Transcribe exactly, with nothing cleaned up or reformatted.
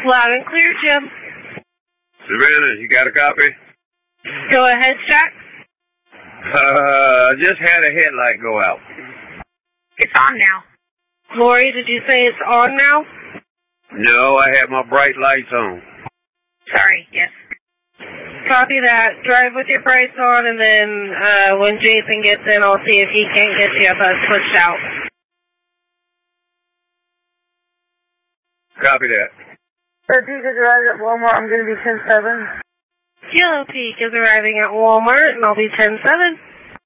Loud and clear, Jim. Savannah, you got a copy? Go ahead, Jack. Uh, just had a headlight go out. It's on now. Lori, did you say it's on now? No, I had my bright lights on. Sorry, yes. Copy that. Drive with your brights on, and then uh, when Jason gets in, I'll see if he can't get you uh, switched out. Copy that. Red Peak is arriving at Walmart. I'm going to be ten seven. Yellow Peak is arriving at Walmart, and I'll be ten seven.